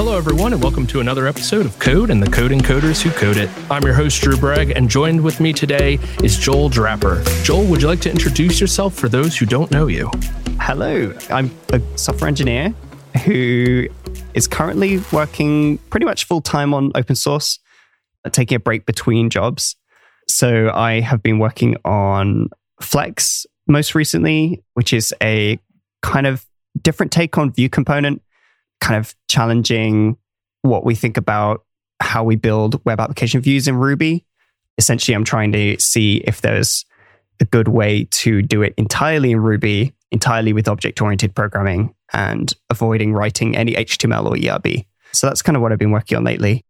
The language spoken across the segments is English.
Hello, everyone, and welcome to another episode of Code and the Code Encoders Who Code It. I'm your host, Drew Bragg, and joined with me today is Joel Draper. Joel, would you like to introduce yourself for those who don't know you? Hello, I'm a software engineer who is currently working pretty much full-time on open source, taking a break between jobs. So I have been working on Flex most recently, which is a kind of different take on Vue component, kind of challenging what we think about how we build web application views in Ruby. Essentially, I'm trying to see if there's a good way to do it entirely in Ruby, entirely with object-oriented programming, and avoiding writing any HTML or ERB. So that's kind of what I've been working on lately.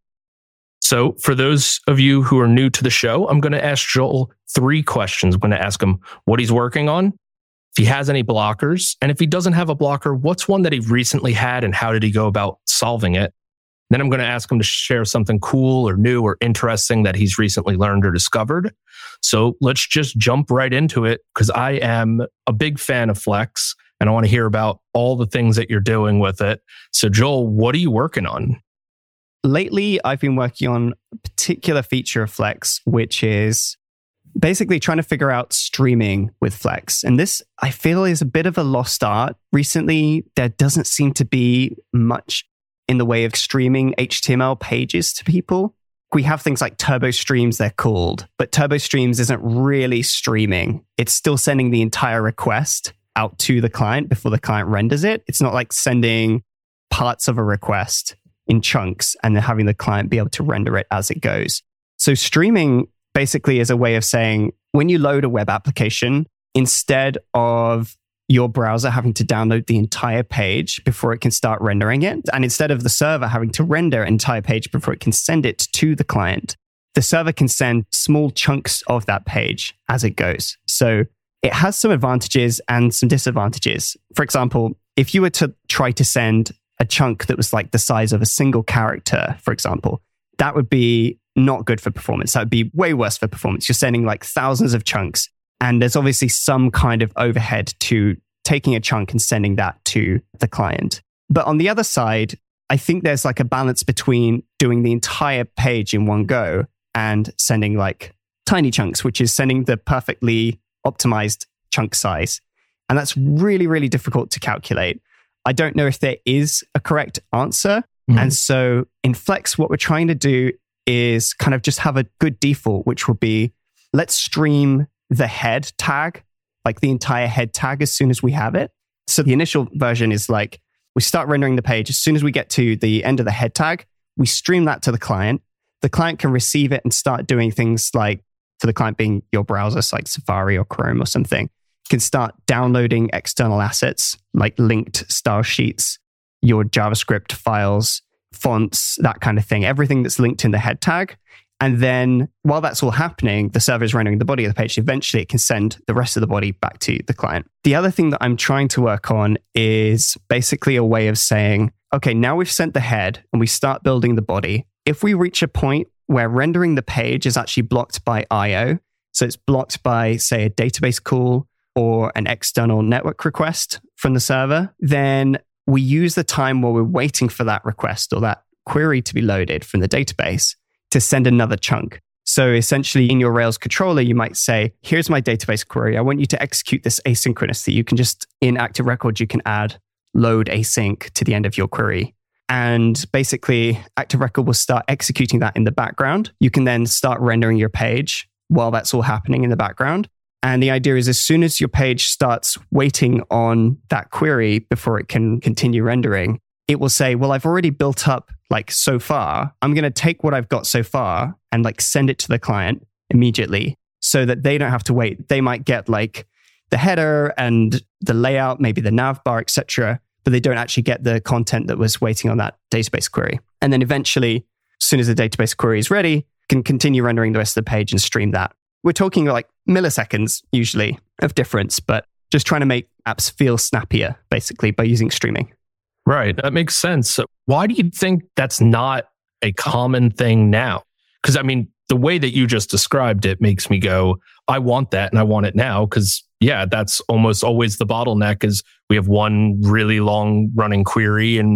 So for those of you who are new to the show, I'm going to ask Joel 3 questions. I'm going to ask him what he's working on, if he has any blockers, and if he doesn't have a blocker, what's one that he recently had and how did he go about solving it? Then I'm going to ask him to share something cool or new or interesting that he's recently learned or discovered. So let's just jump right into it because I am a big fan of Flex and I want to hear about all the things that you're doing with it. So Joel, what are you working on? Lately, I've been working on a particular feature of Flex, which is basically trying to figure out streaming with Flex. And this, I feel, is a bit of a lost art. Recently, there doesn't seem to be much in the way of streaming HTML pages to people. We have things like Turbo Streams, they're called, but Turbo Streams isn't really streaming. It's still sending the entire request out to the client before the client renders it. It's not like sending parts of a request in chunks and then having the client be able to render it as it goes. So streaming basically is a way of saying, when you load a web application, instead of your browser having to download the entire page before it can start rendering it, and instead of the server having to render an entire page before it can send it to the client, the server can send small chunks of that page as it goes. So it has some advantages and some disadvantages. For example, if you were to try to send a chunk that was like the size of a single character, for example, that would be not good for performance. That would be way worse for performance. You're sending like thousands of chunks. And there's obviously some kind of overhead to taking a chunk and sending that to the client. But on the other side, I think there's like a balance between doing the entire page in one go and sending like tiny chunks, which is sending the perfectly optimized chunk size. And that's really, really difficult to calculate. I don't know if there is a correct answer. Mm-hmm. And so in Flex, what we're trying to do is kind of just have a good default, which will be, let's stream the head tag, like the entire head tag as soon as we have it. So the initial version is like, we start rendering the page. As soon as we get to the end of the head tag, we stream that to the client. The client can receive it and start doing things like, for the client being your browser, so like Safari or Chrome or something, can start downloading external assets like linked style sheets, your JavaScript files, fonts, that kind of thing, everything that's linked in the head tag. And then while that's all happening, the server is rendering the body of the page. Eventually, it can send the rest of the body back to the client. The other thing that I'm trying to work on is basically a way of saying, okay, now we've sent the head and we start building the body. If we reach a point where rendering the page is actually blocked by I/O, so it's blocked by, say, a database call or an external network request from the server, then we use the time while we're waiting for that request or that query to be loaded from the database to send another chunk. So essentially in your Rails controller, you might say, here's my database query. I want you to execute this asynchronously. You can just, in Active Record, you can add load async to the end of your query. And basically, Active Record will start executing that in the background. You can then start rendering your page while that's all happening in the background. And the idea is as soon as your page starts waiting on that query before it can continue rendering, it will say, well, I've already built up like so far. I'm going to take what I've got so far and like send it to the client immediately so that they don't have to wait. They might get like the header and the layout, maybe the nav bar, etc., but they don't actually get the content that was waiting on that database query. And then eventually, as soon as the database query is ready, can continue rendering the rest of the page and stream that. We're talking like milliseconds usually of difference, but just trying to make apps feel snappier, basically, by using streaming. Right. That makes sense. Why do you think that's not a common thing now? Because I mean, the way that you just described it makes me go, I want that and I want it now. Because yeah, that's almost always the bottleneck is we have one really long running query and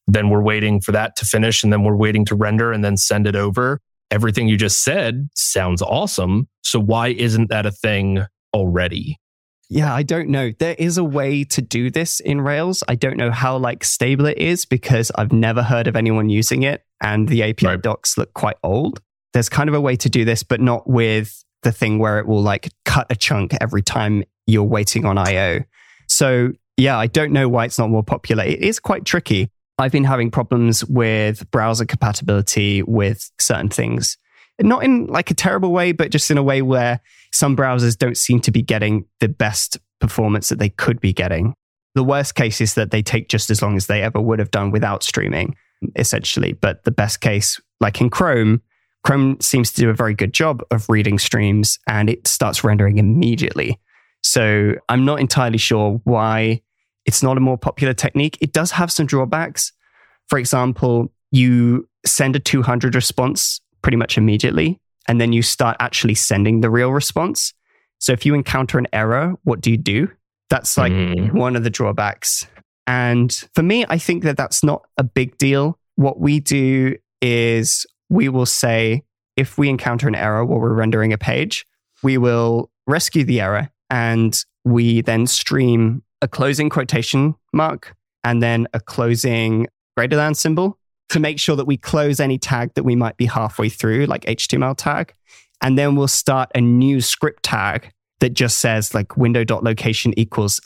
Then we're waiting for that to finish, and then we're waiting to render and then send it over. Everything you just said sounds awesome. So why isn't that a thing already? Yeah, I don't know. There is a way to do this in Rails. I don't know how stable it is because I've never heard of anyone using it, and the API docs look quite old. There's kind of a way to do this, but not with the thing where it will cut a chunk every time you're waiting on IO. So yeah, I don't know why it's not more popular. It is quite tricky. I've been having problems with browser compatibility with certain things. Not in a terrible way, but just in a way where some browsers don't seem to be getting the best performance that they could be getting. The worst case is that they take just as long as they ever would have done without streaming, essentially. But the best case, like in Chrome seems to do a very good job of reading streams and it starts rendering immediately. So I'm not entirely sure why it's not a more popular technique. It does have some drawbacks. For example, you send a 200 response pretty much immediately, and then you start actually sending the real response. So if you encounter an error, what do you do? That's one of the drawbacks. And for me, I think that that's not a big deal. What we do is we will say, if we encounter an error while we're rendering a page, we will rescue the error and we then stream a closing quotation mark and then a closing greater than symbol to make sure that we close any tag that we might be halfway through, like HTML tag. And then we'll start a new script tag that just says window.location equals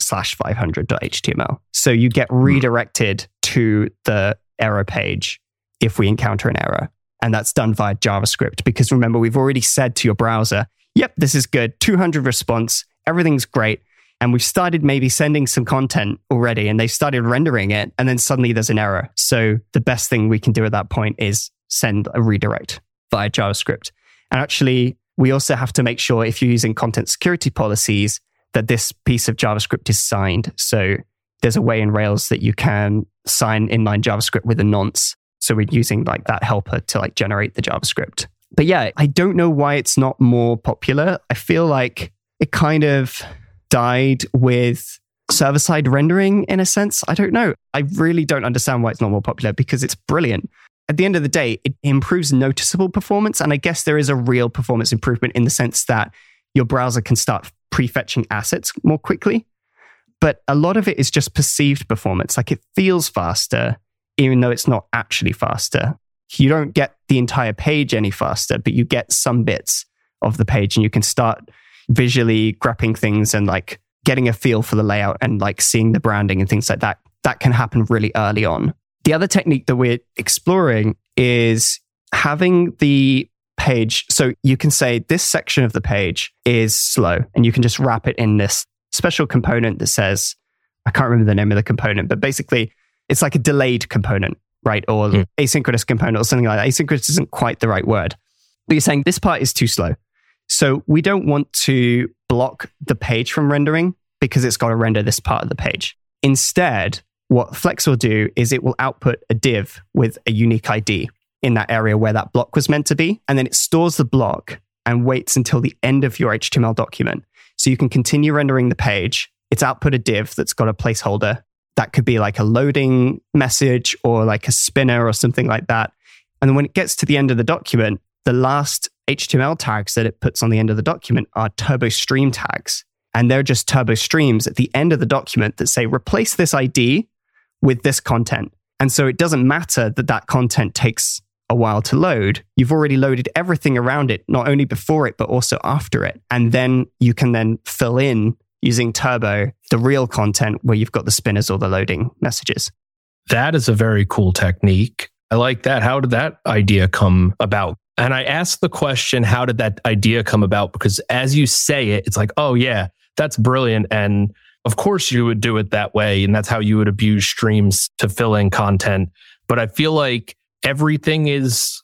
/500.html. So you get redirected to the error page if we encounter an error. And that's done via JavaScript. Because remember, we've already said to your browser, yep, this is good, 200 response, everything's great. And we've started maybe sending some content already and they started rendering it. And then suddenly there's an error. So the best thing we can do at that point is send a redirect via JavaScript. And actually, we also have to make sure if you're using content security policies that this piece of JavaScript is signed. So there's a way in Rails that you can sign inline JavaScript with a nonce. So we're using that helper to generate the JavaScript. But yeah, I don't know why it's not more popular. I feel like it kind of died with server-side rendering in a sense. I don't know. I really don't understand why it's not more popular because it's brilliant. At the end of the day, it improves noticeable performance. And I guess there is a real performance improvement in the sense that your browser can start prefetching assets more quickly. But a lot of it is just perceived performance. It feels faster, even though it's not actually faster. You don't get the entire page any faster, but you get some bits of the page and you can start visually grabbing things and getting a feel for the layout and seeing the branding and things like that. That can happen really early on. The other technique that we're exploring is having the page. So you can say this section of the page is slow and you can just wrap it in this special component that says, I can't remember the name of the component, but basically it's like a delayed component, right? Or asynchronous component or something like that. Asynchronous isn't quite the right word. But you're saying this part is too slow. So we don't want to block the page from rendering because it's got to render this part of the page. Instead, what Flex will do is it will output a div with a unique ID in that area where that block was meant to be. And then it stores the block and waits until the end of your HTML document. So you can continue rendering the page. It's output a div that's got a placeholder. That could be a loading message or a spinner or something like that. And then when it gets to the end of the document, the last HTML tags that it puts on the end of the document are turbo stream tags. And they're just turbo streams at the end of the document that say, replace this ID with this content. And so it doesn't matter that that content takes a while to load. You've already loaded everything around it, not only before it, but also after it. And then you can then fill in using Turbo the real content where you've got the spinners or the loading messages. That is a very cool technique. I like that. How did that idea come about? And I asked the question, how did that idea come about? Because as you say it, it's oh yeah, that's brilliant. And of course you would do it that way. And that's how you would abuse streams to fill in content. But I feel like everything is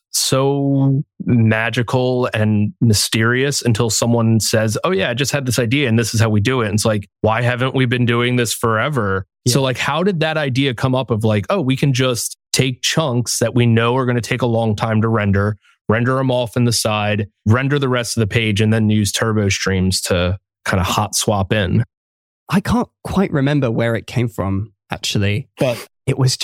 so magical and mysterious until someone says, oh yeah, I just had this idea and this is how we do it. And it's why haven't we been doing this forever? Yeah. So how did that idea come up of oh, we can just take chunks that we know are going to take a long time to render them off in the side, render the rest of the page, and then use turbo streams to kind of hot swap in? I can't quite remember where it came from, actually, but it was just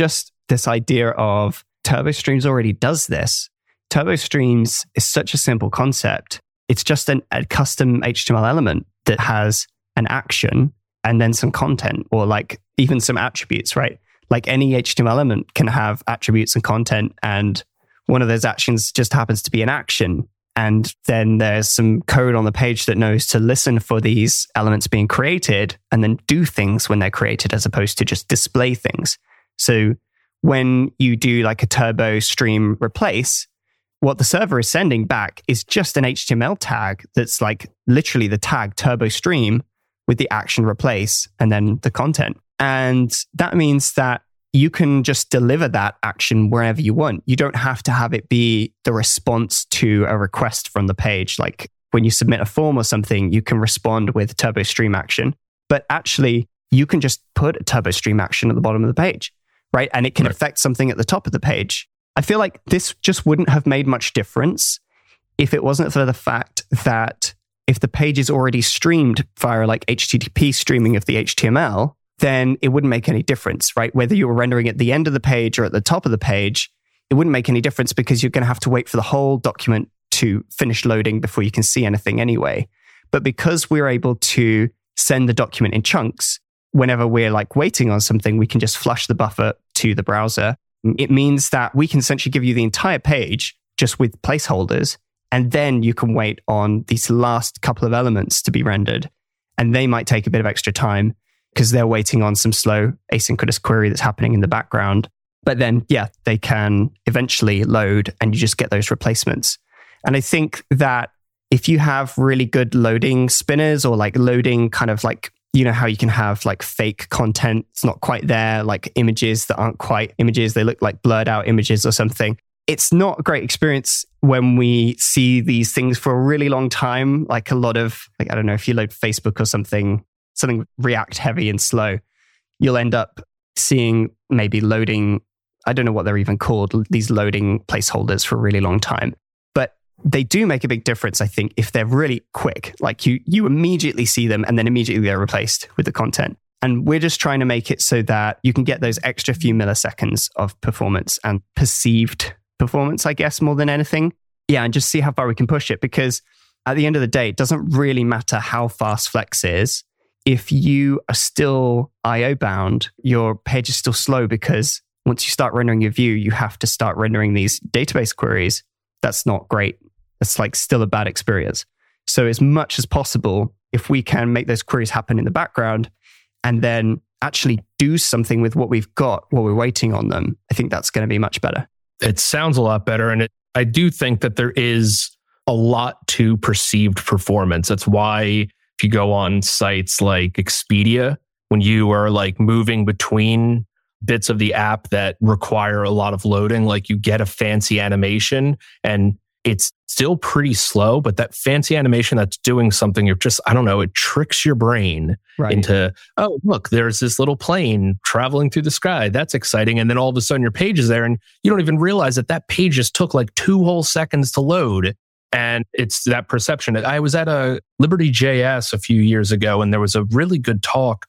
this idea of TurboStreams already does this. TurboStreams is such a simple concept. It's just a custom HTML element that has an action and then some content, or like even some attributes, right? Like any HTML element can have attributes and content, and one of those actions just happens to be an action. And then there's some code on the page that knows to listen for these elements being created and then do things when they're created, as opposed to just display things. So when you do like a TurboStream replace, what the server is sending back is just an HTML tag that's like literally the tag TurboStream with the action replace and then the content. And that means that you can just deliver that action wherever you want. You don't have to have it be the response to a request from the page. Like when you submit a form or something, you can respond with TurboStream action. But actually, you can just put a TurboStream action at the bottom of the page, right? And it can affect something at the top of the page. I feel like this just wouldn't have made much difference if it wasn't for the fact that if the page is already streamed via like HTTP streaming of the HTML, then it wouldn't make any difference, right? Whether you were rendering at the end of the page or at the top of the page, it wouldn't make any difference because you're going to have to wait for the whole document to finish loading before you can see anything anyway. But because we're able to send the document in chunks, whenever we're like waiting on something, we can just flush the buffer to the browser. It means that we can essentially give you the entire page just with placeholders, and then you can wait on these last couple of elements to be rendered. And they might take a bit of extra time because they're waiting on some slow asynchronous query that's happening in the background. But then, yeah, they can eventually load and you just get those replacements. And I think that if you have really good loading spinners, or like loading kind of like, you know how you can have like fake content, it's not quite there, like images that aren't quite images, they look like blurred out images or something. It's not a great experience when we see these things for a really long time, like a lot of, like, I don't know, if you load Facebook or something React heavy and slow, you'll end up seeing maybe loading, I don't know what they're even called, these loading placeholders for a really long time. But they do make a big difference, I think, if they're really quick. Like you immediately see them and then immediately they're replaced with the content. And we're just trying to make it so that you can get those extra few milliseconds of performance and perceived performance, I guess, more than anything. Yeah, and just see how far we can push it. Because at the end of the day, it doesn't really matter how fast Flex is. If you are still IO bound, your page is still slow, because once you start rendering your view, you have to start rendering these database queries. That's not great. It's like still a bad experience. So as much as possible, if we can make those queries happen in the background and then actually do something with what we've got while we're waiting on them, I think that's going to be much better. It sounds a lot better. And I do think that there is a lot to perceived performance. That's why if you go on sites like Expedia, when you are like moving between bits of the app that require a lot of loading, like you get a fancy animation and it's still pretty slow, but that fancy animation that's doing something, you're just, I don't know, it tricks your brain into, oh, look, there's this little plane traveling through the sky. That's exciting. And then all of a sudden your page is there and you don't even realize that that page just took like 2 whole seconds to load. And it's that perception. I was at a Liberty.js a few years ago, and there was a really good talk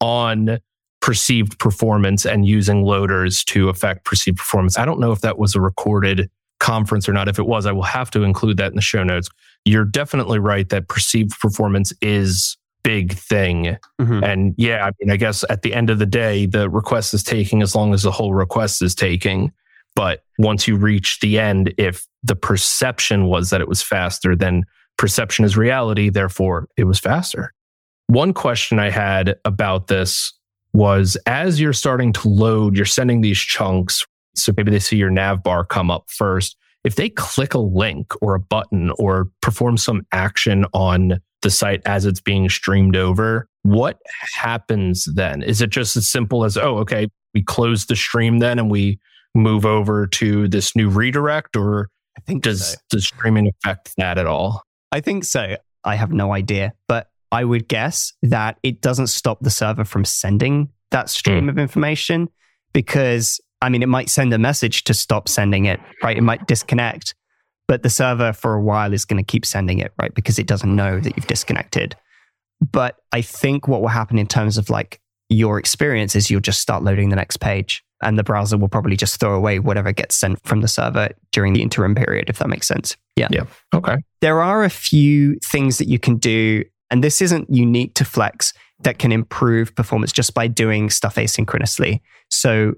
on perceived performance and using loaders to affect perceived performance. I don't know if that was a recorded conference or not. If it was, I will have to include that in the show notes. You're definitely right that perceived performance is big thing. Mm-hmm. And yeah, I mean, I guess at the end of the day, the request is taking as long as the whole request is taking. But once you reach the end, if the perception was that it was faster, then perception is reality. Therefore, it was faster. One question I had about this was, as you're starting to load, you're sending these chunks. So maybe they see your nav bar come up first. If they click a link or a button or perform some action on the site as it's being streamed over, what happens then? Is it just as simple as, oh, okay, we close the stream then and we move over to this new redirect? Or I think does streaming affect that at all? I think so. I have no idea, but I would guess that it doesn't stop the server from sending that stream of information, because I mean, it might send a message to stop sending it, right? It might disconnect, but the server for a while is going to keep sending it, right? Because it doesn't know that you've disconnected. But I think what will happen in terms of like your experience is you'll just start loading the next page. and the browser will probably just throw away whatever gets sent from the server during the interim period, if that makes sense. Yeah. Okay. There are a few things that you can do, and this isn't unique to Flex, that can improve performance just by doing stuff asynchronously. So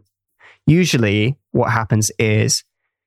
usually what happens is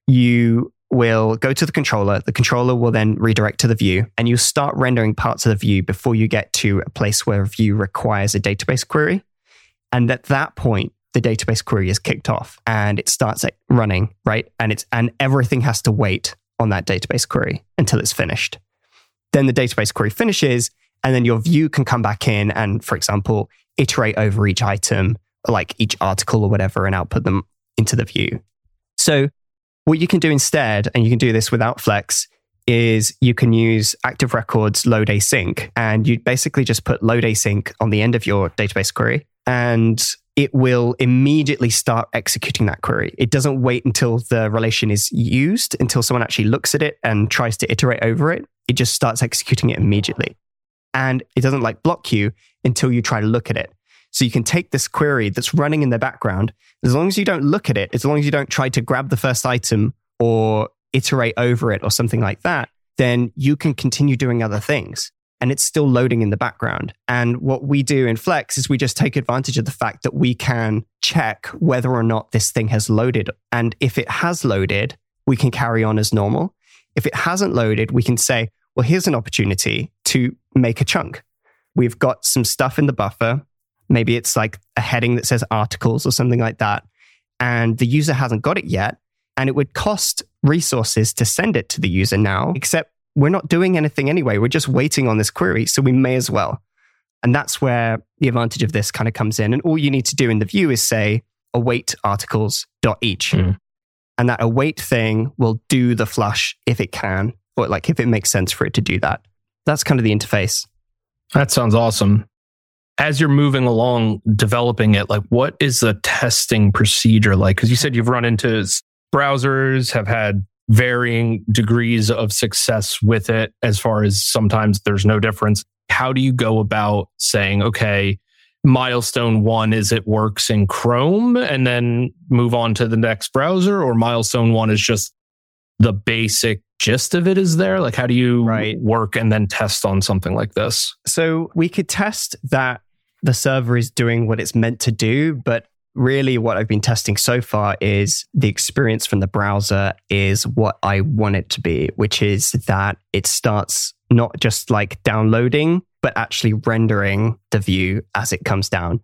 you will go to the controller will then redirect to the view, and you start rendering parts of the view before you get to a place where a view requires a database query. And at that point, the database query is kicked off and it starts running, right? And everything has to wait on that database query until it's finished. Then the database query finishes, and then your view can come back in and, for example, iterate over each item, like each article or whatever, and output them into the view. So what you can do instead, and you can do this without Flex, is you can use Active Records load async, and you basically just put load async on the end of your database query, and it will immediately start executing that query. It doesn't wait until the relation is used, until someone actually looks at it and tries to iterate over it. It just starts executing it immediately. And it doesn't block you until you try to look at it. So you can take this query that's running in the background, as long as you don't look at it, as long as you don't try to grab the first item or iterate over it or something like that, then you can continue doing other things. And it's still loading in the background. And what we do in Flex is we just take advantage of the fact that we can check whether or not this thing has loaded. And if it has loaded, we can carry on as normal. If it hasn't loaded, we can say, well, here's an opportunity to make a chunk. We've got some stuff in the buffer. Maybe it's like a heading that says articles or something like that. And the user hasn't got it yet. And it would cost resources to send it to the user now, except we're not doing anything anyway. We're just waiting on this query. So we may as well. And that's where the advantage of this kind of comes in. And all you need to do in the view is say await articles.each. And that await thing will do the flush if it can, or if it makes sense for it to do that. That's kind of the interface. That sounds awesome. As you're moving along, developing it, what is the testing procedure like? Because you said you've run into browsers, have had varying degrees of success with it, as far as sometimes there's no difference. How do you go about saying, okay, milestone 1 is it works in Chrome and then move on to the next browser, or milestone 1 is just the basic gist of it is there? How do you work and then test on something like this? So we could test that the server is doing what it's meant to do, but really what I've been testing so far is the experience from the browser is what I want it to be, which is that it starts not just downloading, but actually rendering the view as it comes down.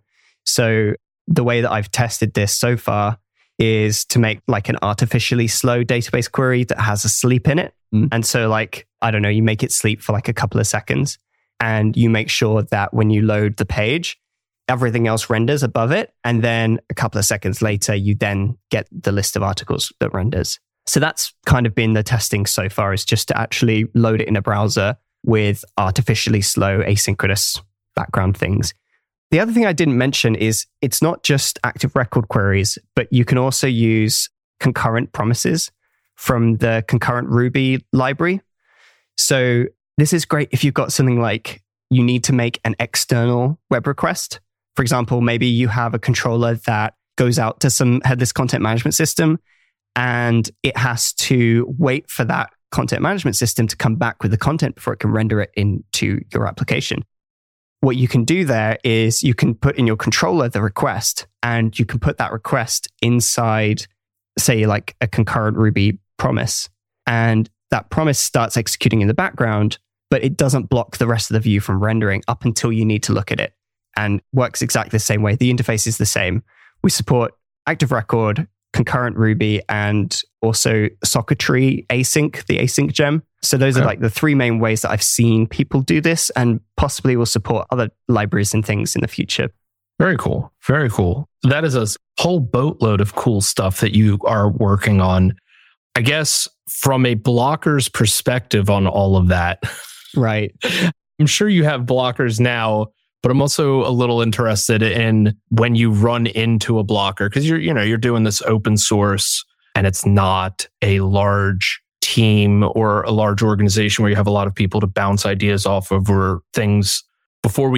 So the way that I've tested this so far is to make an artificially slow database query that has a sleep in it. And so I don't know, you make it sleep for a couple of seconds, and you make sure that when you load the page, everything else renders above it. And then a couple of seconds later, you then get the list of articles that renders. So that's kind of been the testing so far, is just to actually load it in a browser with artificially slow asynchronous background things. The other thing I didn't mention is it's not just active record queries, but you can also use concurrent promises from the concurrent Ruby library. So this is great if you've got something you need to make an external web request. For example, maybe you have a controller that goes out to some headless content management system, and it has to wait for that content management system to come back with the content before it can render it into your application. What you can do there is you can put in your controller the request, and you can put that request inside, say, a concurrent Ruby promise. And that promise starts executing in the background, but it doesn't block the rest of the view from rendering up until you need to look at it, and works exactly the same way. The interface is the same. We support Active Record, concurrent Ruby, and also Socketry async, the async gem. So those are the 3 main ways that I've seen people do this, and possibly will support other libraries and things in the future. Very cool. Very cool. That is a whole boatload of cool stuff that you are working on. I guess from a blocker's perspective on all of that. Right. I'm sure you have blockers now, but I'm also a little interested in when you run into a blocker, because you're doing this open source and it's not a large team or a large organization where you have a lot of people to bounce ideas off of or things. Before we get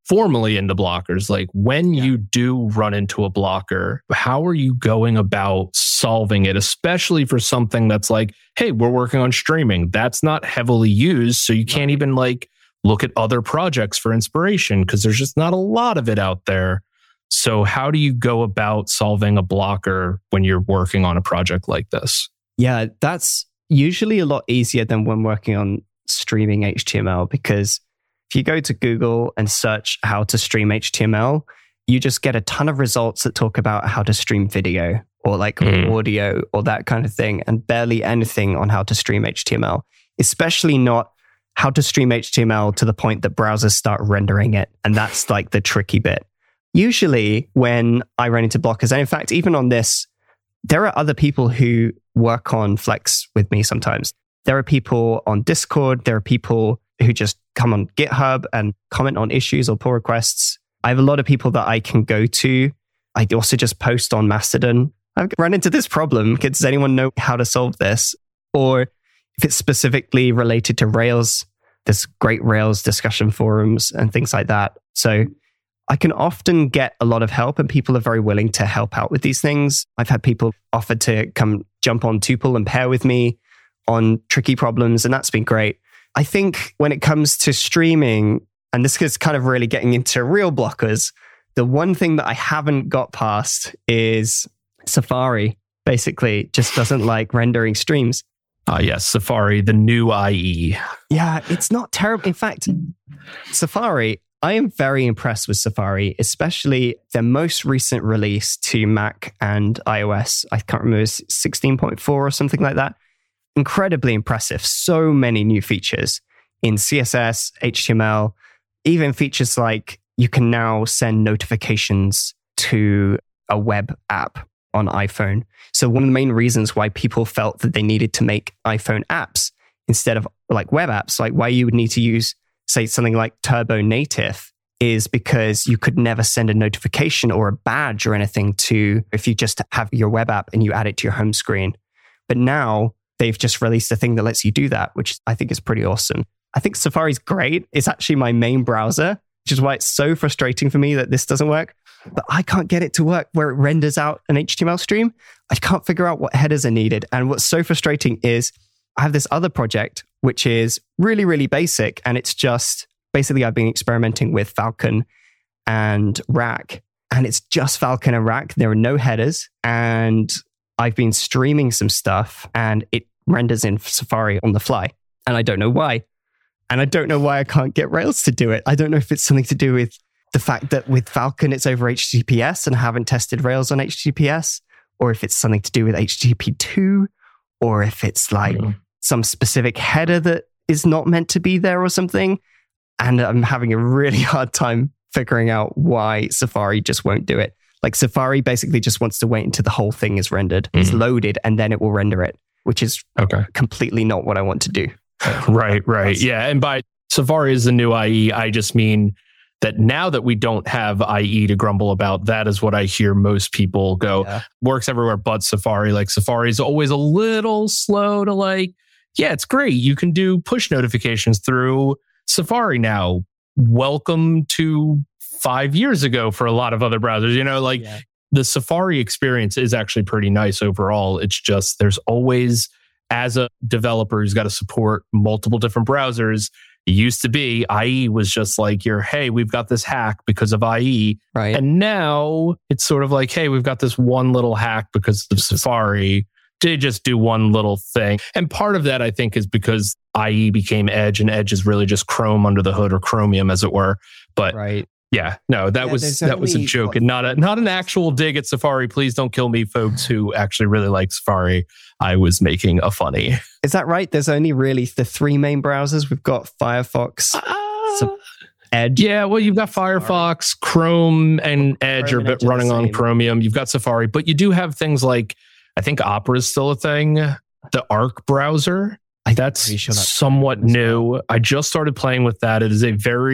formally into blockers, like when you do run into a blocker, how are you going about solving it, especially for something that's like, hey, we're working on streaming. That's not heavily used. So you can't even like look at other projects for inspiration because there's just not a lot of it out there. So how do you go about solving a blocker when you're working on a project like this? Yeah, that's usually a lot easier than when working on streaming HTML, because if you go to Google and search how to stream HTML, you just get a ton of results that talk about how to stream video or like audio or that kind of thing, and barely anything on how to stream HTML, especially not how to stream HTML to the point that browsers start rendering it. And that's like the tricky bit. Usually when I run into blockers, and in fact, even on this, there are other people who work on Flex with me sometimes. There are people on Discord. There are people who just come on GitHub and comment on issues or pull requests. I have a lot of people that I can go to. I also just post on Mastodon. I've run into this problem. Does anyone know how to solve this? Or if it's specifically related to Rails, there's great Rails discussion forums and things like that. So I can often get a lot of help, and people are very willing to help out with these things. I've had people offer to come jump on Tuple and pair with me on tricky problems, and that's been great. I think when it comes to streaming, and this is kind of really getting into real blockers, the one thing that I haven't got past is Safari. Basically, just doesn't like rendering streams. Yes, Safari, the new IE. Yeah, it's not terrible. In fact, Safari, I am very impressed with Safari, especially their most recent release to Mac and iOS. I can't remember, 16.4 or something like that. Incredibly impressive. So many new features in CSS, HTML, even features like you can now send notifications to a web app on iPhone. So one of the main reasons why people felt that they needed to make iPhone apps instead of like web apps, like why you would need to use, say, something like Turbo Native, is because you could never send a notification or a badge or anything to, if you just have your web app and you add it to your home screen. But now they've just released a thing that lets you do that, which I think is pretty awesome. I think Safari's great. It's actually my main browser, which is why it's so frustrating for me that this doesn't work. But I can't get it to work where it renders out an HTML stream. I can't figure out what headers are needed. And what's so frustrating is I have this other project, which is really, really basic. And it's just, basically I've been experimenting with Falcon and Rack. And it's just Falcon and Rack. There are no headers. And I've been streaming some stuff and it renders in Safari on the fly. And I don't know why. And I don't know why I can't get Rails to do it. I don't know if it's something to do with the fact that with Falcon, it's over HTTPS and I haven't tested Rails on HTTPS, or if it's something to do with HTTP2, or if it's like some specific header that is not meant to be there or something. And I'm having a really hard time figuring out why Safari just won't do it. Like Safari basically just wants to wait until the whole thing is rendered. It's loaded and then it will render it, which is completely not what I want to do. Right. Yeah. And by Safari is the new IE, I just mean that now that we don't have IE to grumble about, that is what I hear most people go, works everywhere but Safari. Like Safari is always a little slow to like, yeah, it's great. You can do push notifications through Safari now. Welcome to 5 years ago for a lot of other browsers. You know, like the Safari experience is actually pretty nice overall. It's just there's always, as a developer who's got to support multiple different browsers, it used to be IE was just like hey, we've got this hack because of IE. Right. And now it's sort of like, hey, we've got this one little hack because of Safari. Did just do one little thing. And part of that, I think, is because IE became Edge, and Edge is really just Chrome under the hood, or Chromium, as it were. But yeah, no, that was a joke and not an actual dig at Safari. Please don't kill me, folks who actually really like Safari. I was making a funny. Is that right? There's only really the three main browsers. We've got Firefox, Edge. Yeah, well, you've got Firefox, Chrome, and Edge are running on Chromium. You've got Safari, but you do have things like, I think Opera is still a thing. The Arc browser, that's somewhat new. I just started playing with that. It is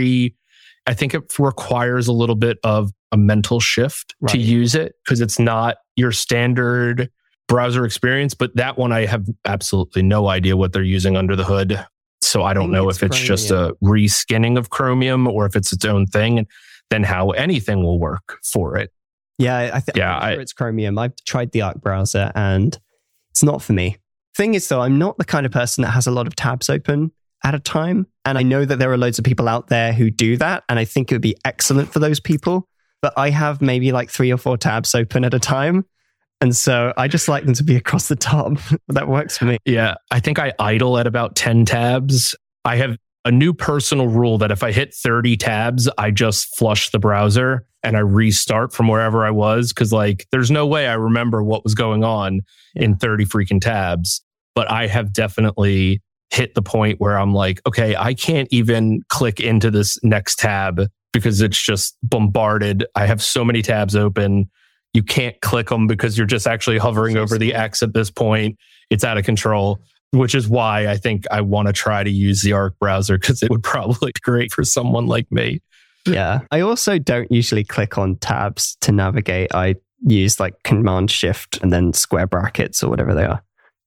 I think it requires a little bit of a mental shift to use it because it's not your standard browser experience. But that one, I have absolutely no idea what they're using under the hood. So I don't know if it's just a reskinning of Chromium or if it's its own thing, and then how anything will work for it. Yeah, I'm sure it's Chromium. I've tried the Arc browser and it's not for me. Thing is, though, I'm not the kind of person that has a lot of tabs open at a time. And I know that there are loads of people out there who do that. And I think it would be excellent for those people. But I have maybe like 3 or 4 tabs open at a time. And so I just like them to be across the top. That works for me. Yeah, I think I idle at about 10 tabs. I have a new personal rule that if I hit 30 tabs, I just flush the browser and I restart from wherever I was. Because like, there's no way I remember what was going on in 30 freaking tabs. But I have definitely hit the point where I'm like, okay, I can't even click into this next tab because it's just bombarded. I have so many tabs open. You can't click them because you're just actually hovering over the X at this point. It's out of control, which is why I think I want to try to use the Arc browser because it would probably be great for someone like me. Yeah. I also don't usually click on tabs to navigate. I use like Command Shift and then square brackets or whatever they are.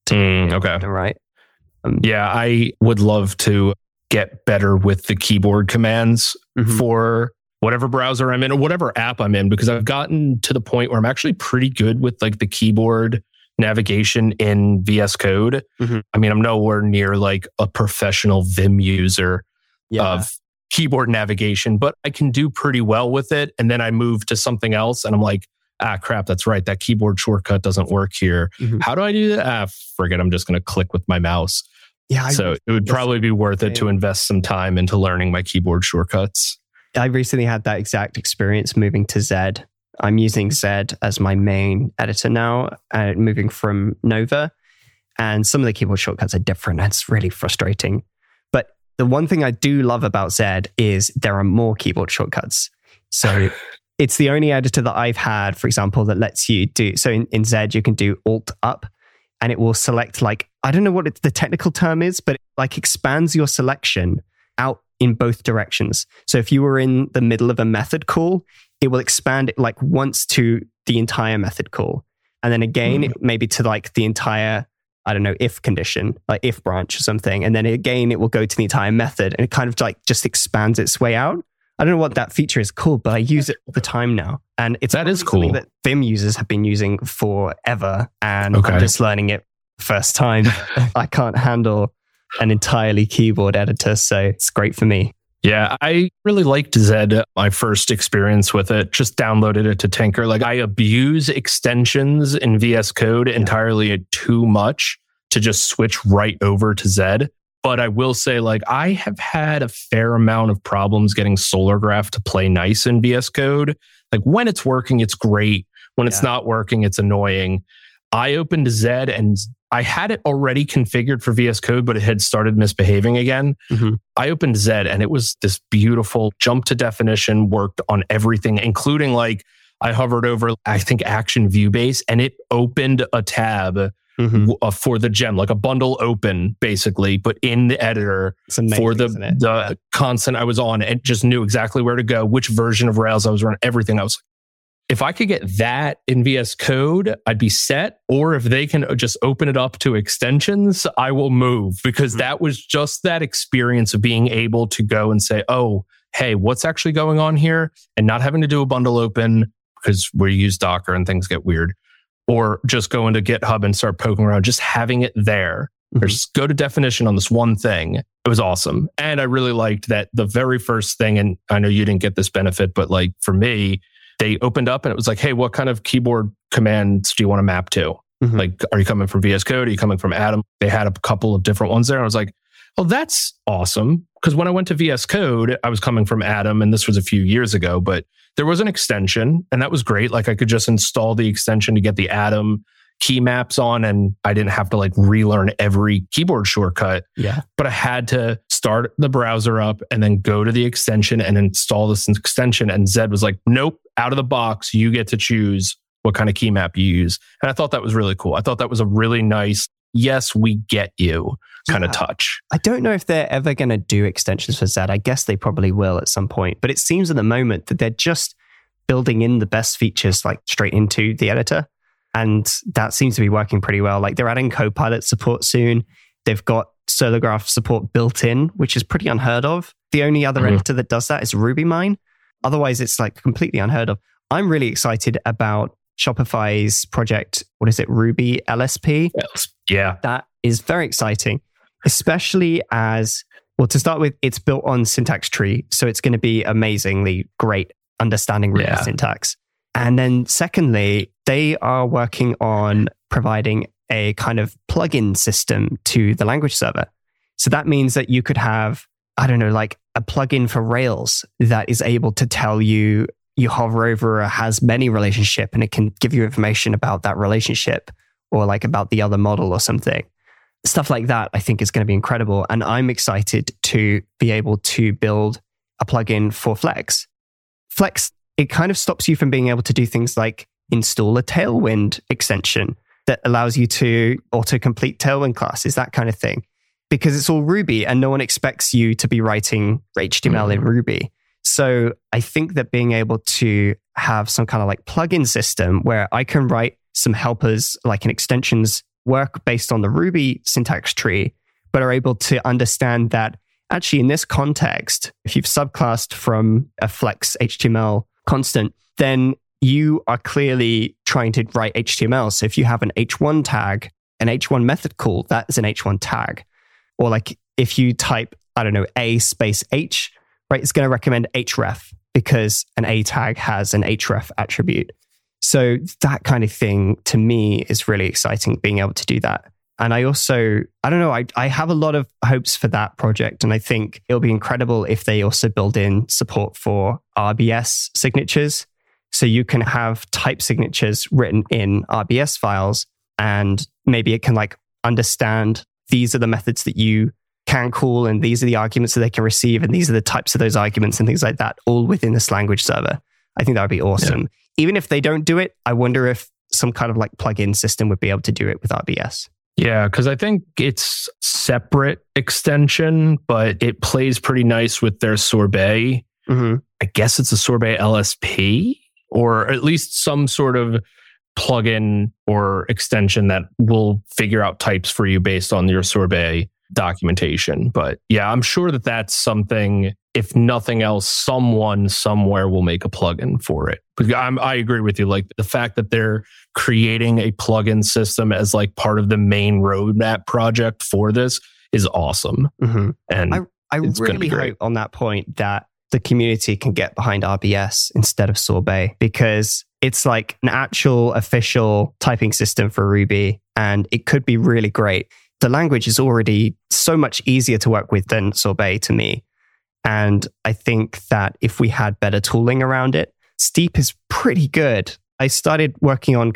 Okay. Right. Yeah, I would love to get better with the keyboard commands for whatever browser I'm in or whatever app I'm in, because I've gotten to the point where I'm actually pretty good with like the keyboard navigation in VS Code. I mean, I'm nowhere near like a professional Vim user of keyboard navigation, but I can do pretty well with it. And then I move to something else and I'm like, crap, that's right. That keyboard shortcut doesn't work here. How do I do that? Forget, I'm just going to click with my mouse. Yeah. So it would probably be worth it to invest some time into learning my keyboard shortcuts. I recently had that exact experience moving to Zed. I'm using Zed as my main editor now, moving from Nova. And some of the keyboard shortcuts are different. It's really frustrating. But the one thing I do love about Zed is there are more keyboard shortcuts. So it's the only editor that I've had, for example, that lets you do... So in Zed, you can do Alt Up and it will select like... I don't know what the technical term is, but it like expands your selection out in both directions. So if you were in the middle of a method call, it will expand it like once to the entire method call. And then again, maybe to like the entire, I don't know, if condition, like if branch or something. And then again, it will go to the entire method and it kind of like just expands its way out. I don't know what that feature is called, but I use it all the time now. And that is cool. Something that Vim users have been using forever. And I'm just learning it first time. I can't handle an entirely keyboard editor, so it's great for me. Yeah, I really liked Zed. My first experience with it, just downloaded it to tinker. Like I abuse extensions in VS Code entirely too much to just switch right over to Zed. But I will say, like, I have had a fair amount of problems getting Solargraph to play nice in VS Code. Like when it's working, it's great. When it's not working, it's annoying. I opened Zed and I had it already configured for VS Code, but it had started misbehaving again. I opened Zed and it was this beautiful jump to definition, worked on everything, including like I hovered over, I think, Action View Base, and it opened a tab for the gem, like a bundle open, basically, but in the editor for the constant I was on. It just knew exactly where to go, which version of Rails I was running, everything. I was like, if I could get that in VS Code, I'd be set. Or if they can just open it up to extensions, I will move, because that was just that experience of being able to go and say, oh, hey, what's actually going on here? And not having to do a bundle open because we use Docker and things get weird. Or just go into GitHub and start poking around, just having it there. Or just go to definition on this one thing. It was awesome. And I really liked that the very first thing, and I know you didn't get this benefit, but like for me, they opened up and it was like, hey, what kind of keyboard commands do you want to map to? Like, are you coming from VS Code? Are you coming from Atom? They had a couple of different ones there. I was like, well, that's awesome. Because when I went to VS Code, I was coming from Atom, and this was a few years ago, but there was an extension and that was great. Like I could just install the extension to get the Atom key maps on, and I didn't have to like relearn every keyboard shortcut. But I had to start the browser up and then go to the extension and install this extension. And Zed was like, nope, out of the box, you get to choose what kind of key map you use. And I thought that was really cool. I thought that was a really nice, yes, we get you kind of touch. I don't know if they're ever going to do extensions for Zed. I guess they probably will at some point. But it seems at the moment that they're just building in the best features like straight into the editor. And that seems to be working pretty well. Like they're adding Copilot support soon. They've got Solograph support built in, which is pretty unheard of. The only other editor that does that is RubyMine. Otherwise, it's like completely unheard of. I'm really excited about Shopify's project. What is it? Ruby LSP? Yeah. That is very exciting, especially as, well, to start with, it's built on syntax tree. So it's going to be amazingly great understanding Ruby syntax. And then secondly, they are working on providing a kind of plugin system to the language server. So that means that you could have, I don't know, like a plugin for Rails that is able to tell you hover over a has many relationship and it can give you information about that relationship or like about the other model or something. Stuff like that, I think is going to be incredible. And I'm excited to be able to build a plugin for Flex. Flex, it kind of stops you from being able to do things like install a Tailwind extension that allows you to autocomplete Tailwind classes, that kind of thing. Because it's all Ruby and no one expects you to be writing HTML in Ruby. So I think that being able to have some kind of like plugin system where I can write some helpers like an extensions work based on the Ruby syntax tree, but are able to understand that actually in this context, if you've subclassed from a Flex HTML constant, then you are clearly trying to write HTML. So if you have an H1 tag, an H1 method call, that is an H1 tag. Or like if you type, I don't know, A space H, right? It's going to recommend href because an A tag has an href attribute. So that kind of thing to me is really exciting, being able to do that. And I also, I don't know, I have a lot of hopes for that project. And I think it'll be incredible if they also build in support for RBS signatures. So you can have type signatures written in RBS files, and maybe it can like understand these are the methods that you can call, and these are the arguments that they can receive, and these are the types of those arguments and things like that, all within this language server. I think that would be awesome. Yeah. Even if they don't do it, I wonder if some kind of like plugin system would be able to do it with RBS. Yeah, because I think it's separate extension, but it plays pretty nice with their Sorbet. I guess it's a Sorbet LSP, or at least some sort of plugin or extension that will figure out types for you based on your Sorbet documentation. But yeah, I'm sure that that's something, if nothing else, someone somewhere will make a plugin for it. But I agree with you. Like the fact that they're creating a plugin system as like part of the main roadmap project for this is awesome. And I really hope on that point that the community can get behind RBS instead of Sorbet, because it's like an actual official typing system for Ruby and it could be really great. The language is already so much easier to work with than Sorbet to me. And I think that if we had better tooling around it, Steep is pretty good. I started working on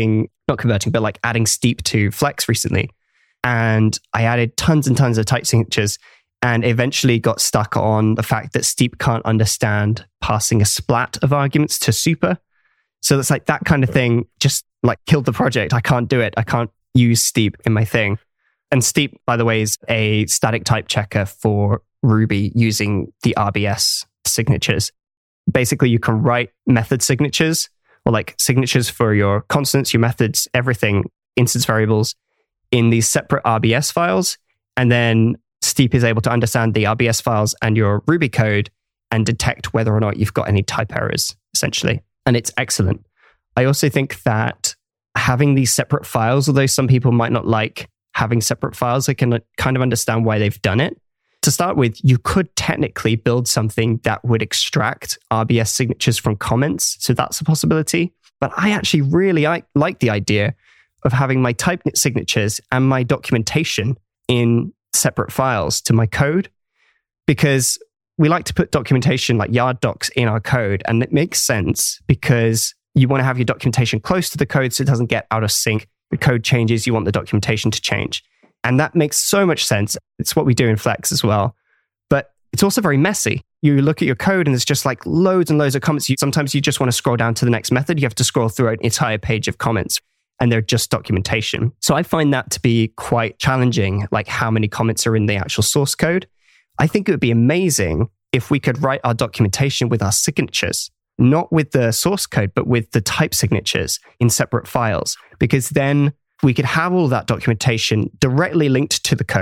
adding Steep to Flex recently. And I added tons and tons of type signatures and eventually got stuck on the fact that Steep can't understand passing a splat of arguments to super. So it's like that kind of thing just like killed the project. I can't do it. I can't use Steep in my thing. And Steep, by the way, is a static type checker for Ruby using the RBS signatures. Basically, you can write method signatures or like signatures for your constants, your methods, everything, instance variables in these separate RBS files. And then Steep is able to understand the RBS files and your Ruby code and detect whether or not you've got any type errors, essentially. And it's excellent. I also think that having these separate files, although some people might not like having separate files, I can kind of understand why they've done it. To start with, you could technically build something that would extract RBS signatures from comments. So that's a possibility. But I actually really like the idea of having my type signatures and my documentation in separate files to my code, because we like to put documentation like yard docs in our code. And it makes sense because you want to have your documentation close to the code so it doesn't get out of sync. The code changes, you want the documentation to change. And that makes so much sense. It's what we do in Flex as well. But it's also very messy. You look at your code and there's just like loads and loads of comments. Sometimes you just want to scroll down to the next method. You have to scroll through an entire page of comments and they're just documentation. So I find that to be quite challenging, like how many comments are in the actual source code. I think it would be amazing if we could write our documentation with our signatures, not with the source code, but with the type signatures in separate files, because then we could have all that documentation directly linked to the code.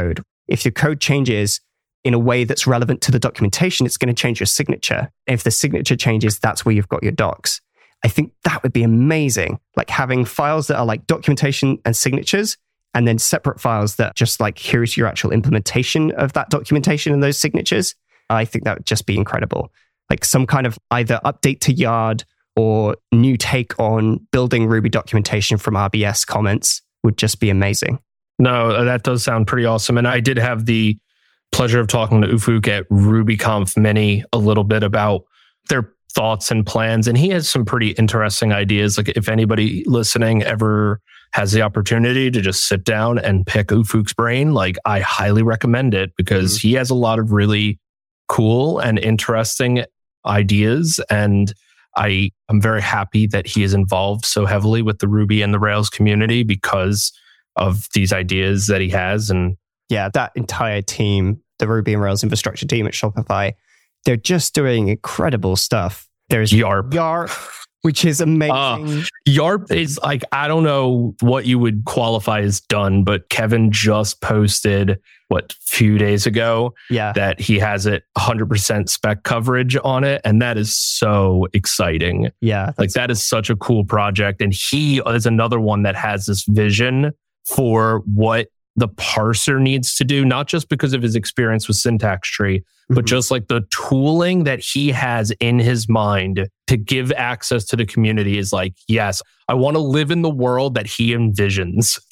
if your code changes in a way that's relevant to the documentation, it's going to change your signature. If the signature changes, that's where you've got your docs. I think that would be amazing. Like having files that are like documentation and signatures, and then separate files that just like, here's your actual implementation of that documentation and those signatures. I think that would just be incredible. Like some kind of either update to Yard or new take on building Ruby documentation from RBS comments would just be amazing. No, that does sound pretty awesome. And I did have the pleasure of talking to Ufuk at RubyConf Mini a little bit about their thoughts and plans. And he has some pretty interesting ideas. Like if anybody listening ever has the opportunity to just sit down and pick Ufuk's brain, like I highly recommend it because he has a lot of really cool and interesting ideas. And I'm very happy that he is involved so heavily with the Ruby and the Rails community because of these ideas that he has. And yeah, that entire team, the Ruby and Rails infrastructure team at Shopify, they're just doing incredible stuff. There's YARP, which is amazing. YARP is like, I don't know what you would qualify as done, but Kevin just posted, a few days ago, that he has it 100% spec coverage on it. And that is so exciting. Yeah. Like that is such a cool project. And he is another one that has this vision for what the parser needs to do, not just because of his experience with Syntax Tree, but just like the tooling that he has in his mind to give access to the community is like, yes, I want to live in the world that he envisions.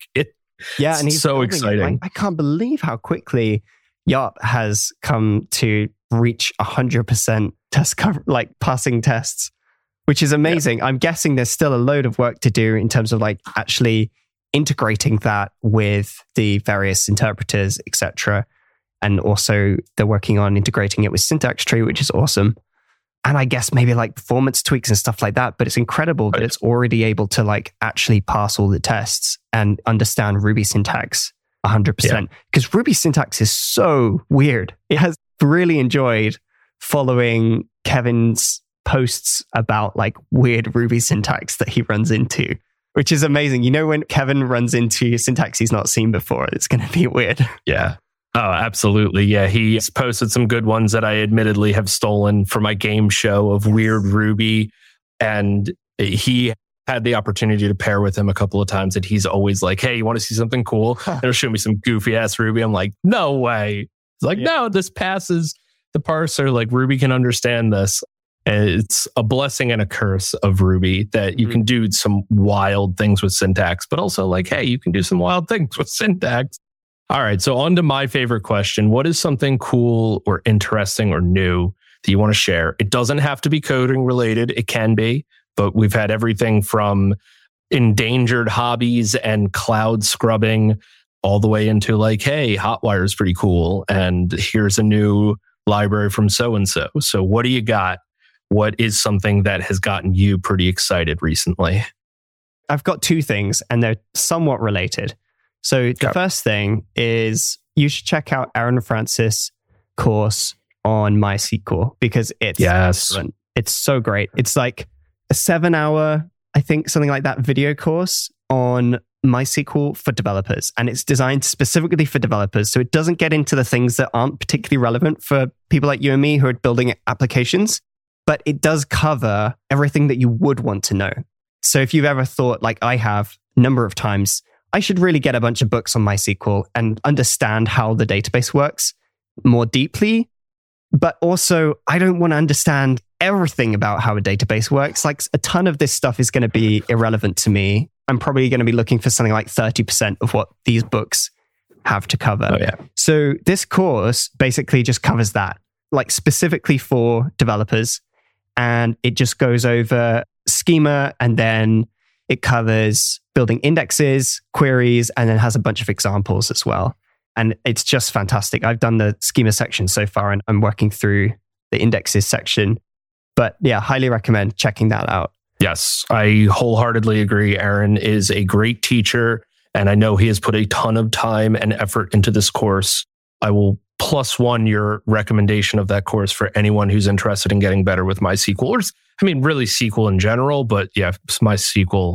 And he's so exciting. I can't believe how quickly YARP has come to reach 100% test cover, like passing tests, which is amazing. I'm guessing there's still a load of work to do in terms of like actually integrating that with the various interpreters, etc. And also they're working on integrating it with Syntax Tree, which is awesome. And I guess maybe like performance tweaks and stuff like that. But it's incredible that it's already able to like actually pass all the tests and understand Ruby syntax 100%. Because Ruby syntax is so weird. It has really enjoyed following Kevin's posts about like weird Ruby syntax that he runs into, which is amazing. You know, when Kevin runs into syntax he's not seen before, it's going to be weird. Yeah. Oh, absolutely. Yeah. He's posted some good ones that I admittedly have stolen for my game show of weird Ruby. And he had the opportunity to pair with him a couple of times. And he's always like, hey, you want to see something cool? And he'll show me some goofy ass Ruby. I'm like, no way. He's like, no, this passes the parser. Like Ruby can understand this. And it's a blessing and a curse of Ruby that you can do some wild things with syntax, but also like, hey, you can do some wild things with syntax. All right. So on to my favorite question. What is something cool or interesting or new that you want to share? It doesn't have to be coding related. It can be, but we've had everything from endangered hobbies and cloud scrubbing all the way into like, hey, Hotwire is pretty cool. And here's a new library from so-and-so. So what do you got? What is something that has gotten you pretty excited recently? I've got two things and they're somewhat related. So the first thing is you should check out Aaron Francis' course on MySQL because it's excellent. It's so great. It's like a 7-hour, I think, something like that video course on MySQL for developers. And it's designed specifically for developers. So it doesn't get into the things that aren't particularly relevant for people like you and me who are building applications, but it does cover everything that you would want to know. So if you've ever thought, like I have a number of times, I should really get a bunch of books on MySQL and understand how the database works more deeply. But also, I don't want to understand everything about how a database works. Like a ton of this stuff is going to be irrelevant to me. I'm probably going to be looking for something like 30% of what these books have to cover. So this course basically just covers that, like specifically for developers. And it just goes over schema, and then it covers building indexes, queries, and then has a bunch of examples as well. And it's just fantastic. I've done the schema section so far, and I'm working through the indexes section. But yeah, highly recommend checking that out. Yes, I wholeheartedly agree. Aaron is a great teacher, and I know he has put a ton of time and effort into this course. I will +1 your recommendation of that course for anyone who's interested in getting better with MySQL. Or, I mean, really SQL in general, but yeah, MySQL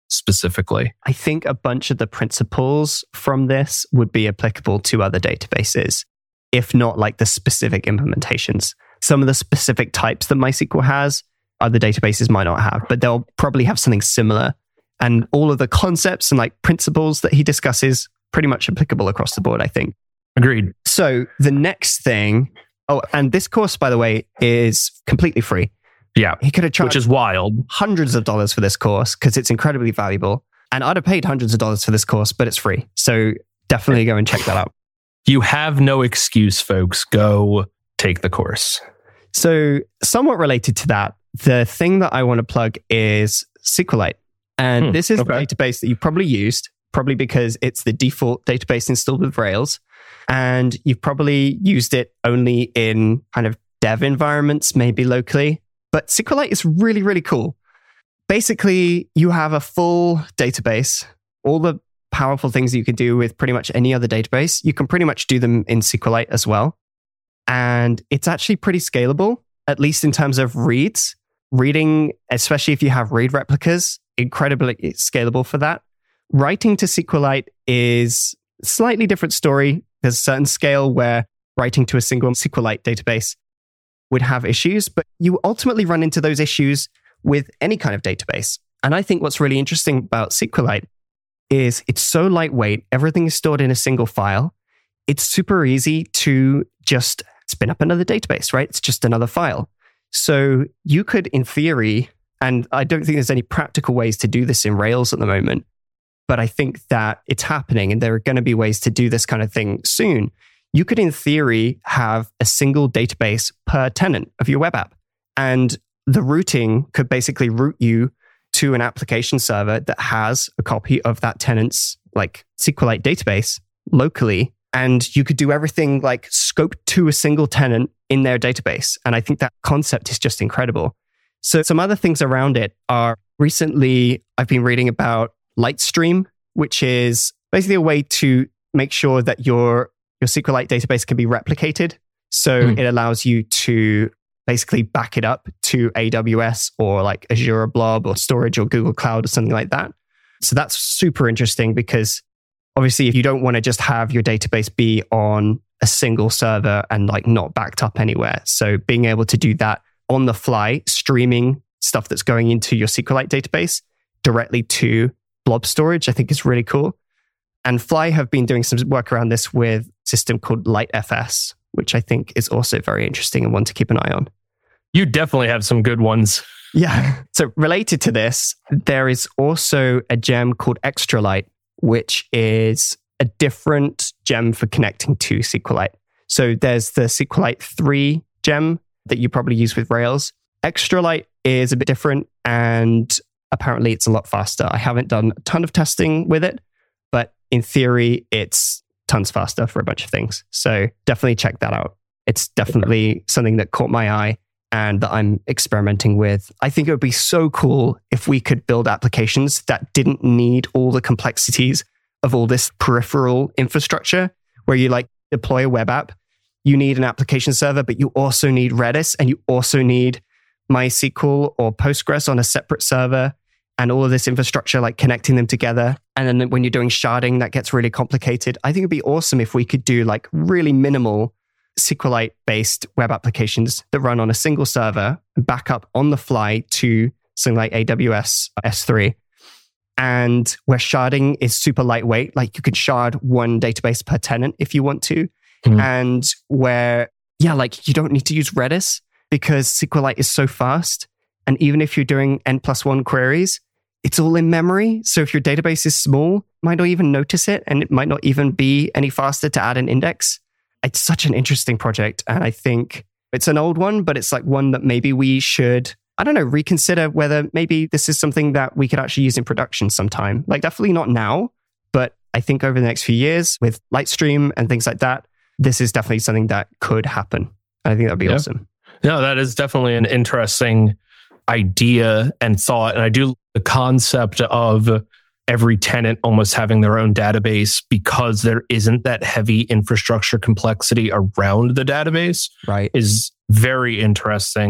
specifically? I think a bunch of the principles from this would be applicable to other databases, if not like the specific implementations. Some of the specific types that MySQL has, other databases might not have, but they'll probably have something similar. And all of the concepts and like principles that he discusses, pretty much applicable across the board, I think. Agreed. So the next thing, and this course, by the way, is completely free. Yeah. He could have charged which is wild. hundreds of dollars for this course because it's incredibly valuable. And I'd have paid hundreds of dollars for this course, but it's free. So definitely go and check that out. You have no excuse, folks. Go take the course. So somewhat related to that, the thing that I want to plug is SQLite. And this is a database that you've probably used, probably because it's the default database installed with Rails. And you've probably used it only in kind of dev environments, maybe locally. But SQLite is really, really cool. Basically, you have a full database, all the powerful things that you can do with pretty much any other database. You can pretty much do them in SQLite as well. And it's actually pretty scalable, at least in terms of reads. Reading, especially if you have read replicas, incredibly scalable for that. Writing to SQLite is a slightly different story. There's a certain scale where writing to a single SQLite database would have issues, but you ultimately run into those issues with any kind of database. And I think what's really interesting about SQLite is it's so lightweight. Everything is stored in a single file. It's super easy to just spin up another database, right? It's just another file. So you could, in theory, and I don't think there's any practical ways to do this in Rails at the moment, but I think that it's happening and there are going to be ways to do this kind of thing soon. You could, in theory, have a single database per tenant of your web app. And the routing could basically route you to an application server that has a copy of that tenant's like SQLite database locally. And you could do everything like scoped to a single tenant in their database. And I think that concept is just incredible. So some other things around it are recently I've been reading about Lightstream, which is basically a way to make sure that your SQLite database can be replicated. So it allows you to basically back it up to AWS or like Azure Blob or storage or Google Cloud or something like that. So that's super interesting because obviously if you don't want to just have your database be on a single server and like not backed up anywhere. So being able to do that on the fly, streaming stuff that's going into your SQLite database directly to blob storage, I think is really cool. And Fly have been doing some work around this with a system called LightFS, which I think is also very interesting and one to keep an eye on. You definitely have some good ones. Yeah. So related to this, there is also a gem called ExtraLite, which is a different gem for connecting to SQLite. So there's the SQLite 3 gem that you probably use with Rails. ExtraLite is a bit different and apparently it's a lot faster. I haven't done a ton of testing with it, but in theory, it's tons faster for a bunch of things. So definitely check that out. It's definitely something that caught my eye and that I'm experimenting with. I think it would be so cool if we could build applications that didn't need all the complexities of all this peripheral infrastructure where you like deploy a web app, you need an application server, but you also need Redis and you also need MySQL or Postgres on a separate server and all of this infrastructure, like connecting them together. And then when you're doing sharding, that gets really complicated. I think it'd be awesome if we could do like really minimal SQLite-based web applications that run on a single server and back up on the fly to something like AWS S3. And where sharding is super lightweight, like you could shard one database per tenant if you want to. And where, like you don't need to use Redis because SQLite is so fast. And even if you're doing N+1 queries, it's all in memory. So if your database is small, you might not even notice it and it might not even be any faster to add an index. It's such an interesting project. And I think it's an old one, but it's like one that maybe we should, reconsider whether maybe this is something that we could actually use in production sometime. Like definitely not now, but I think over the next few years with Lightstream and things like that, this is definitely something that could happen. I think that'd be awesome. No, that is definitely an interesting idea and thought. And I do the concept of every tenant almost having their own database because there isn't that heavy infrastructure complexity around the database, right, is very interesting.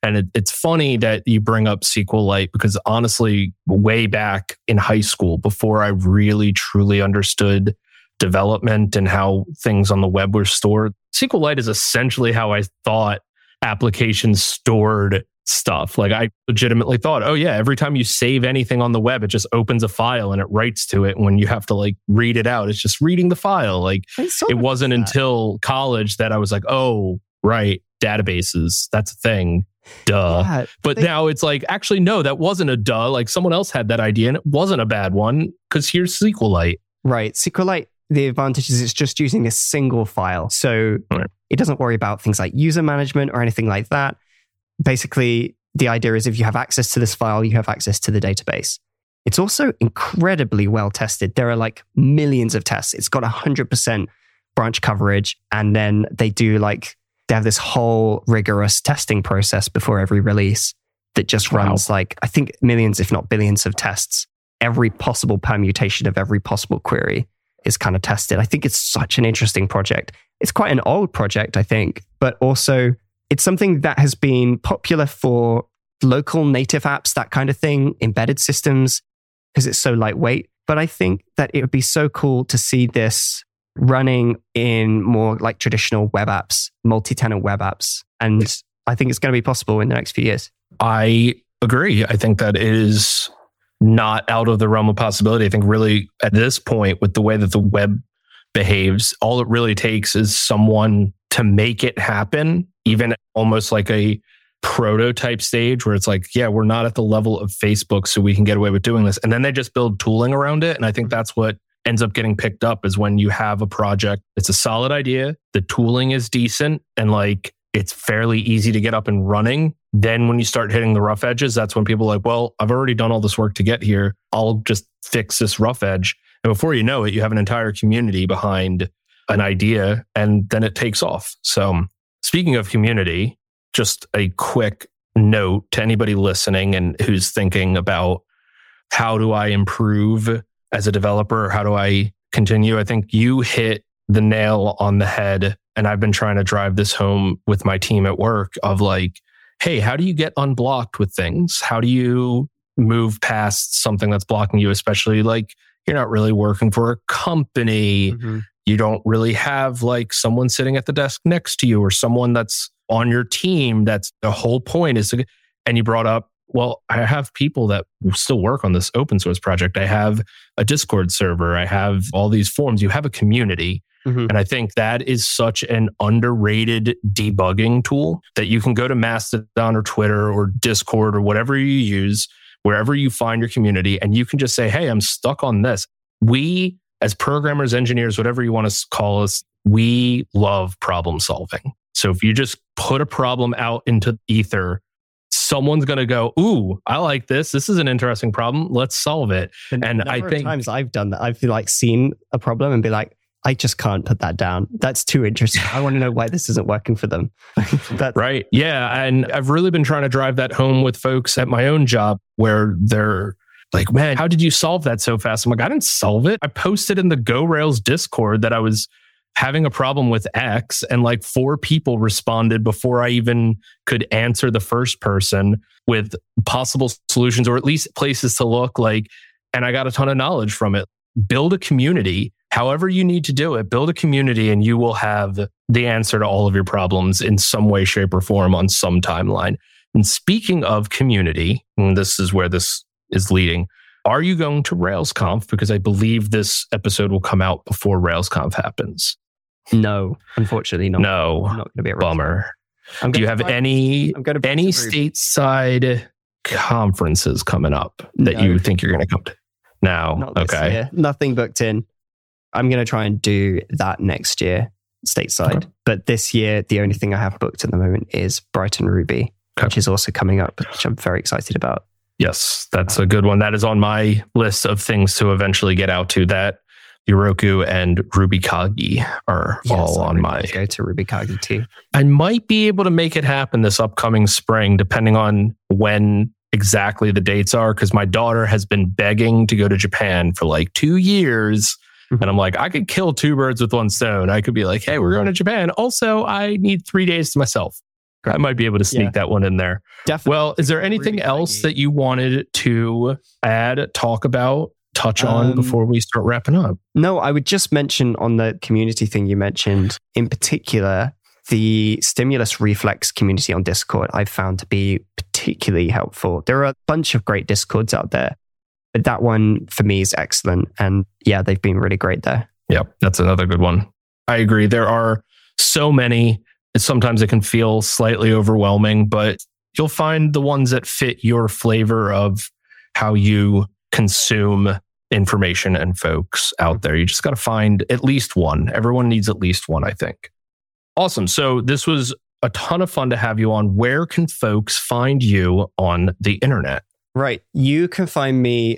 And it's funny that you bring up SQLite because honestly, way back in high school, before I really truly understood development and how things on the web were stored, SQLite is essentially how I thought applications stored stuff. Like I legitimately thought, oh yeah, every time you save anything on the web, it just opens a file and it writes to it. When you have to like read it out, it's just reading the file. Like it wasn't until college that I was like, oh, right, databases, that's a thing. Duh. Yeah, but now it's like, actually, no, that wasn't a duh. Like someone else had that idea and it wasn't a bad one because here's SQLite. Right. SQLite, the advantage is it's just using a single file. So it doesn't worry about things like user management or anything like that. Basically, the idea is if you have access to this file, you have access to the database. It's also incredibly well tested. There are like millions of tests. It's got 100% branch coverage. And then they have this whole rigorous testing process before every release that just runs like, I think millions, if not billions of tests. Every possible permutation of every possible query is kind of tested. I think it's such an interesting project. It's quite an old project, I think, but also it's something that has been popular for local native apps, that kind of thing, embedded systems, because it's so lightweight. But I think that it would be so cool to see this running in more like traditional web apps, multi-tenant web apps. And I think it's going to be possible in the next few years. I agree. I think that is not out of the realm of possibility. I think really at this point, with the way that the web behaves, all it really takes is someone to make it happen, even almost like a prototype stage where it's like, yeah, we're not at the level of Facebook, so we can get away with doing this. And then they just build tooling around it. And I think that's what ends up getting picked up is when you have a project, it's a solid idea, the tooling is decent, and like it's fairly easy to get up and running. Then when you start hitting the rough edges, that's when people are like, well, I've already done all this work to get here. I'll just fix this rough edge. And before you know it, you have an entire community behind an idea, and then it takes off. So speaking of community, just a quick note to anybody listening and who's thinking about how do I improve as a developer? How do I continue? I think you hit the nail on the head. And I've been trying to drive this home with my team at work of like, hey, how do you get unblocked with things? How do you move past something that's blocking you? Especially like you're not really working for a company. Mm-hmm. You don't really have like someone sitting at the desk next to you or someone that's on your team. That's the whole point is to, and you brought up, well, I have people that still work on this open source project. I have a Discord server. I have all these forums. You have a community. Mm-hmm. And I think that is such an underrated debugging tool that you can go to Mastodon or Twitter or Discord or whatever you use, wherever you find your community, and you can just say, hey, I'm stuck on this. We, as programmers, engineers, whatever you want to call us, we love problem solving. So if you just put a problem out into ether, someone's going to go, ooh, I like this. This is an interesting problem. Let's solve it. And I think times I've done that. I've like seen a problem and be like, I just can't put that down. That's too interesting. I want to know why this isn't working for them. Right. Yeah. And I've really been trying to drive that home with folks at my own job where they're like, man, how did you solve that so fast? I'm like, I didn't solve it. I posted in the Go Rails Discord that I was having a problem with X, and like 4 people responded before I even could answer the first person with possible solutions or at least places to look like. And I got a ton of knowledge from it. Build a community. However you need to do it, build a community and you will have the answer to all of your problems in some way, shape, or form on some timeline. And speaking of community, and this is where this is leading, are you going to RailsConf? Because I believe this episode will come out before RailsConf happens. No, unfortunately not. No, I'm not going to be at bummer. Do you have any stateside conferences coming up that you think you're going to come to? No. Not this year. Nothing booked in. I'm going to try and do that next year, stateside. Okay. But this year, the only thing I have booked at the moment is Brighton Ruby, which is also coming up, which I'm very excited about. Yes, that's a good one. That is on my list of things to eventually get out to. That Heroku and RubyKagi are all on my... Go to RubyKagi too. I might be able to make it happen this upcoming spring, depending on when exactly the dates are, because my daughter has been begging to go to Japan for like 2 years. And I'm like, I could kill 2 birds with one stone. I could be like, hey, we're going to Japan. Also, I need 3 days to myself. I might be able to sneak that one in there. Definitely. Well, is there anything else that you wanted to add, talk about, touch on before we start wrapping up? No, I would just mention on the community thing you mentioned, in particular, the Stimulus Reflex community on Discord I've found to be particularly helpful. There are a bunch of great Discords out there, but that one for me is excellent. And yeah, they've been really great there. Yep, that's another good one. I agree. There are so many. Sometimes it can feel slightly overwhelming, but you'll find the ones that fit your flavor of how you consume information and folks out there. You just got to find at least one. Everyone needs at least one, I think. Awesome. So this was a ton of fun to have you on. Where can folks find you on the internet? Right. You can find me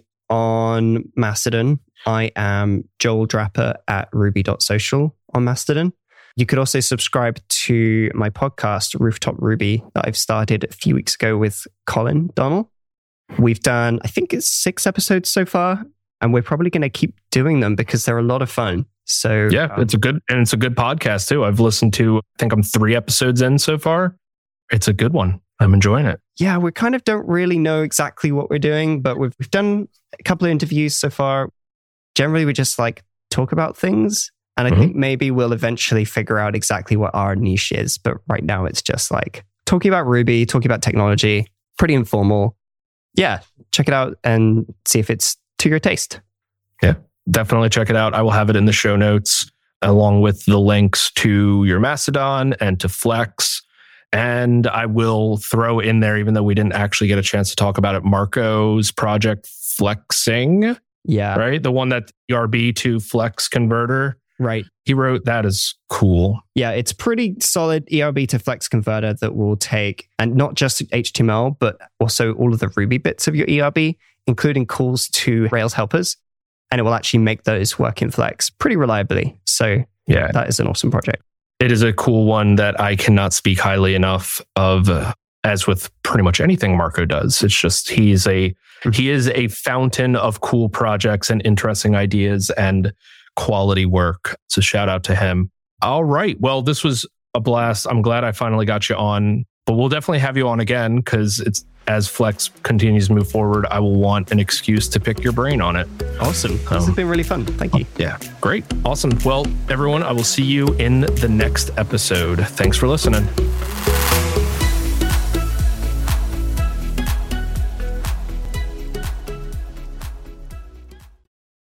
on Mastodon. I am Joel Draper at ruby.social on Mastodon. You could also subscribe to my podcast, Rooftop Ruby, that I've started a few weeks ago with Colin Donnell. We've done, I think it's 6 episodes so far, and we're probably going to keep doing them because they're a lot of fun. So yeah, it's a good podcast too. I've listened to, I think I'm 3 episodes in so far. It's a good one. I'm enjoying it. Yeah, we kind of don't really know exactly what we're doing, but we've done a couple of interviews so far. Generally, we just like talk about things. And I think maybe we'll eventually figure out exactly what our niche is. But right now it's just like talking about Ruby, talking about technology, pretty informal. Yeah, check it out and see if it's to your taste. Yeah, definitely check it out. I will have it in the show notes along with the links to your Mastodon and to Flex. And I will throw in there, even though we didn't actually get a chance to talk about it, Marco's project Flexing. Yeah. Right? The one that ERB to Flex converter. Right. He wrote that is cool. Yeah, it's pretty solid ERB to Flex converter that will take, and not just HTML, but also all of the Ruby bits of your ERB, including calls to Rails helpers. And it will actually make those work in Flex pretty reliably. So yeah, that is an awesome project. It is a cool one that I cannot speak highly enough of, as with pretty much anything Marco does. It's just, he is a fountain of cool projects and interesting ideas and quality work. So shout out to him. All right. Well, this was a blast. I'm glad I finally got you on, but we'll definitely have you on again because it's, as Flex continues to move forward, I will want an excuse to pick your brain on it. Awesome. This has been really fun. Thank you. Yeah. Great. Awesome. Well, everyone, I will see you in the next episode. Thanks for listening.